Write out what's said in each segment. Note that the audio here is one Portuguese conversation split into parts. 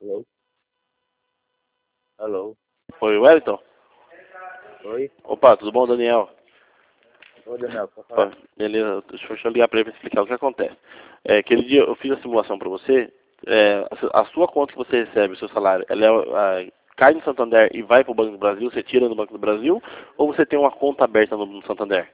Alô? Alô? Oi, Wellington? Oi? Opa, tudo bom, Daniel? Oi, Daniel, pode Opa, falar? beleza, deixa eu ligar pra ele pra explicar o que acontece. Aquele dia eu fiz a simulação pra você, a sua conta que você recebe, o seu salário, ela cai no Santander e vai pro Banco do Brasil, você tira no Banco do Brasil, ou você tem uma conta aberta no Santander?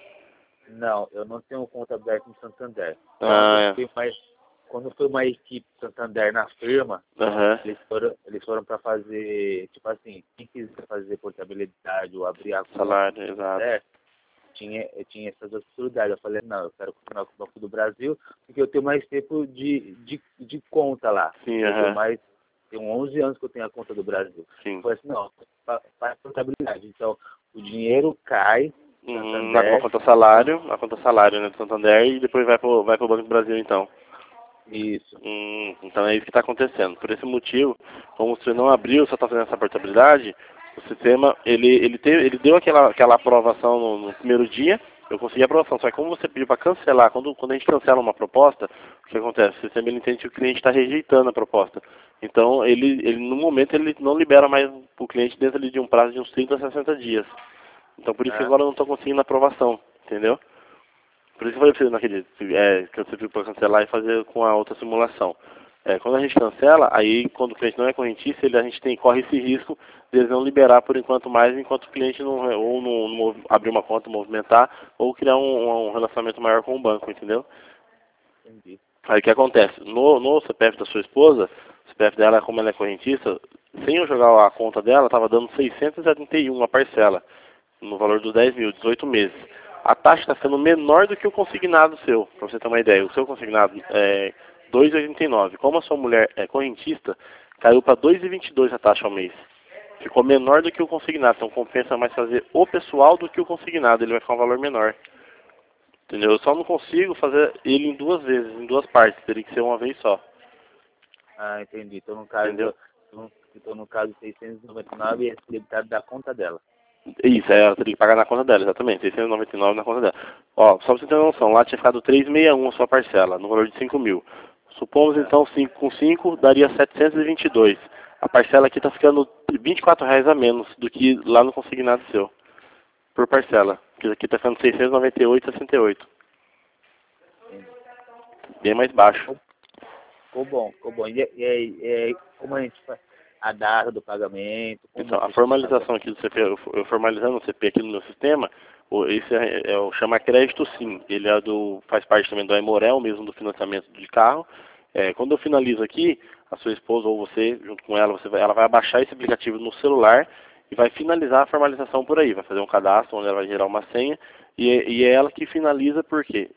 Não, eu não tenho conta aberta no Santander. Ah, Quando foi uma equipe Santander na firma, aham, eles foram para fazer, tipo assim, quem quiser fazer portabilidade ou abrir a conta salário, no exato. Santander, tinha essas possibilidades. Eu falei, não, eu quero continuar com o Banco do Brasil, porque eu tenho mais tempo de conta lá. Sim, Eu aham, tenho 11 anos que eu tenho a conta do Brasil. Eu sim. falei assim, não, faz portabilidade. Então, o dinheiro cai, Na Santander, conta salário, né, do Santander, e depois vai pro Banco do Brasil, então. isso. Então é isso que está acontecendo. Por esse motivo, como você não abriu, só está fazendo essa portabilidade, o sistema, ele deu aquela aprovação no primeiro dia, eu consegui a aprovação. Só que como você pediu para cancelar, quando a gente cancela uma proposta, o que acontece? O sistema ele entende que o cliente está rejeitando a proposta. Então, no momento, ele não libera mais para o cliente dentro ali de um prazo de uns 30 a 60 dias. Então, por isso que Né? agora eu não estou conseguindo a aprovação, entendeu? Por isso que eu falei pra você naquele que você pediu para cancelar e fazer com a outra simulação. Quando a gente cancela, aí quando o cliente não é correntista, a gente corre esse risco de eles não liberar por enquanto mais, enquanto o cliente não abrir uma conta, movimentar, ou criar um relacionamento maior com o banco, entendeu? Entendi. Aí o que acontece? No CPF da sua esposa, o CPF dela, como ela é correntista, sem eu jogar a conta dela, estava dando 671 a parcela, no valor dos 10 mil, 18 meses. A taxa está sendo menor do que o consignado seu, para você ter uma ideia. O seu consignado é 2,89. Como a sua mulher é correntista, caiu para 2,22 a taxa ao mês. Ficou menor do que o consignado, então compensa mais fazer o pessoal do que o consignado, ele vai ficar um valor menor. Entendeu? Eu só não consigo fazer ele em duas vezes, em duas partes, teria que ser uma vez só. Ah, entendi. Entendeu? Então, no caso 699 é debitado da conta dela. Isso, ela teria que pagar na conta dela, exatamente, 699 na conta dela. Ó, só pra você ter uma noção, lá tinha ficado 361 a sua parcela, no valor de 5 mil. Supomos É. então 5 com 5 daria 722. A parcela aqui tá ficando R$ 24 a menos do que lá no consignado seu, por parcela. Que aqui tá ficando 698,68. Entendi. Bem mais baixo. Ficou bom, ficou bom. Como a gente faz a data do pagamento, como Então, a que a gente paga? formalização aqui do CP, eu formalizando o CP aqui no meu sistema, esse chama crédito sim. Ele faz parte também do Aimorel, mesmo do financiamento de carro. Quando eu finalizo aqui, a sua esposa ou você, junto com ela, ela vai baixar esse aplicativo no celular e vai finalizar a formalização por aí. Vai fazer um cadastro onde ela vai gerar uma senha e é ela que finaliza porque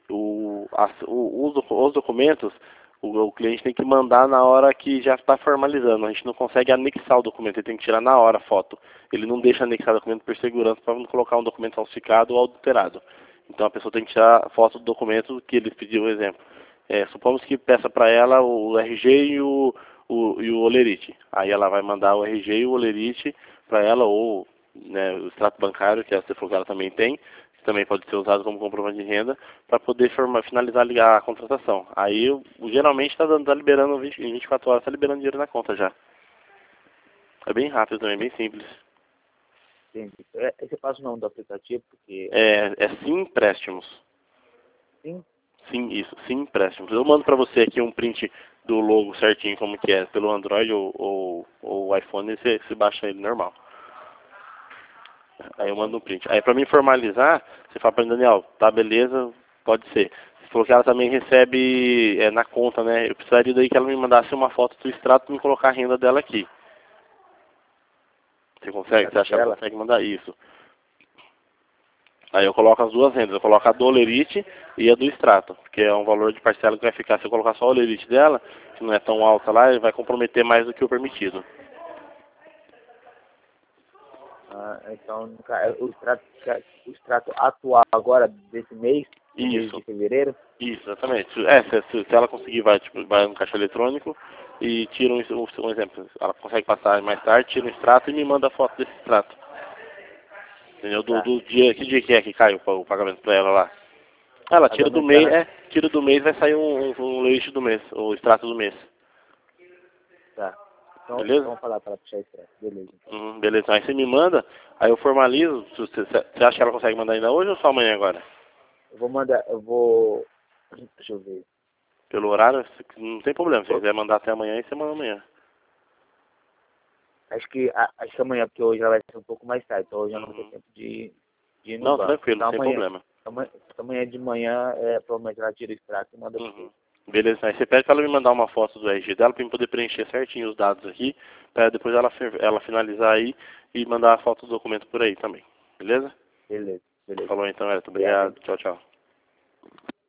os documentos o cliente tem que mandar na hora que já está formalizando. A gente não consegue anexar o documento, ele tem que tirar na hora a foto. Ele não deixa anexar o documento por segurança para não colocar um documento falsificado ou adulterado. Então a pessoa tem que tirar a foto do documento que ele pediu, por exemplo. Supomos que peça para ela o RG e o olerite. Aí ela vai mandar o RG e o olerite para ela, ou né, o extrato bancário, que essa ela também tem, que também pode ser usado como comprovante de renda, para poder finalizar a contratação. Aí, geralmente, tá liberando em 24 horas, está liberando dinheiro na conta já. É bem rápido também, bem simples. Entendi. Você passa o nome do aplicativo, porque É Sim Empréstimos. sim, Sim, isso, Sim Empréstimos. Eu mando para você aqui um print do logo certinho, como que é, pelo Android ou o iPhone, você baixa ele normal. tá Aí eu bom. mando um print. Aí para mim formalizar, você fala para Daniel, tá beleza, pode ser. Você falou que ela também recebe na conta, né? Eu precisaria daí que ela me mandasse uma foto do extrato para me colocar a renda dela aqui. Você consegue? Você Extrato acha que ela dela? consegue mandar isso? Aí eu coloco as duas rendas. Eu coloco a do olerite e a do extrato, porque é um valor de parcela que vai ficar. Se eu colocar só o olerite dela, que não é tão alta lá, ele vai comprometer mais do que o permitido. Ah, então, o extrato atual agora desse mês, do mês de Isso. fevereiro, Isso, exatamente. Se ela conseguir, vai no caixa eletrônico e tira um exemplo. Ela consegue passar mais tarde, tira um extrato e me manda a foto desse extrato. Entendeu? tá. Do dia, que dia que é que cai o pagamento pra ela lá? Ela O tira do pagamento tá mês, na. tira do mês, vai sair um leite do mês, o extrato do mês. Tá. Então, beleza? vamos falar para ela puxar extrato. Beleza. Beleza, aí você me manda, aí eu formalizo. Você acha que ela consegue mandar ainda hoje ou só amanhã agora? Deixa eu ver. Pelo horário, não tem problema. Se você quiser mandar até amanhã, aí você manda amanhã. Acho que amanhã, porque hoje ela vai ser um pouco mais tarde, então hoje eu não vou ter tempo de ir no Não, banco. tranquilo, Então sem problema. amanhã de manhã, provavelmente ela tira o extrato e manda para você. Beleza, aí você pede para ela me mandar uma foto do RG dela para eu poder preencher certinho os dados aqui, para depois ela finalizar aí e mandar a foto do documento por aí também. Beleza? Beleza. Falou então, Elton. Obrigado, hein? Obrigado. Tchau, tchau.